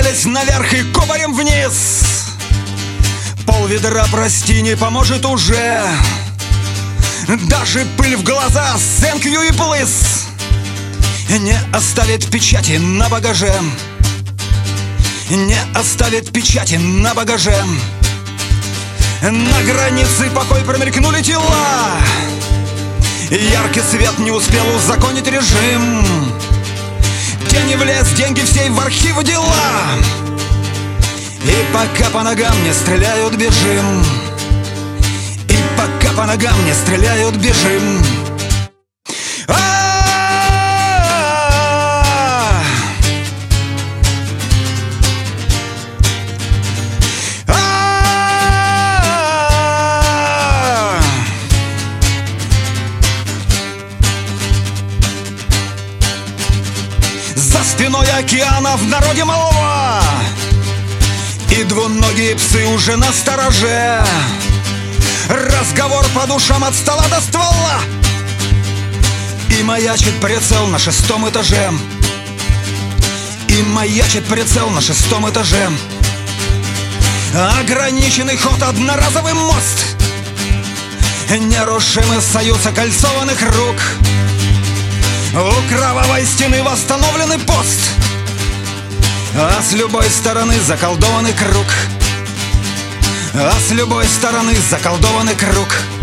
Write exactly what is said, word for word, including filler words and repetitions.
Поднялись наверх и кубарем вниз. Пол ведра, прости, не поможет уже. Даже пыль в глаза, thank you и please не оставит печати на багаже. Не оставит печати на багаже. На границе покой промелькнули тела. Яркий свет не успел узаконить режим. Тени в лес, деньги всей в архивы дела. И пока по ногам не стреляют, бежим. И пока по ногам не стреляют, бежим. За спиной океана в народе малого, и двуногие псы уже на стороже. Разговор по душам от стола до ствола, и маячит прицел на шестом этаже. И маячит прицел на шестом этаже. Ограниченный ход, одноразовый мост, нерушимый союз окольцованных рук. У кровавой стены восстановленный пост, а с любой стороны заколдованный круг. А с любой стороны заколдованный круг.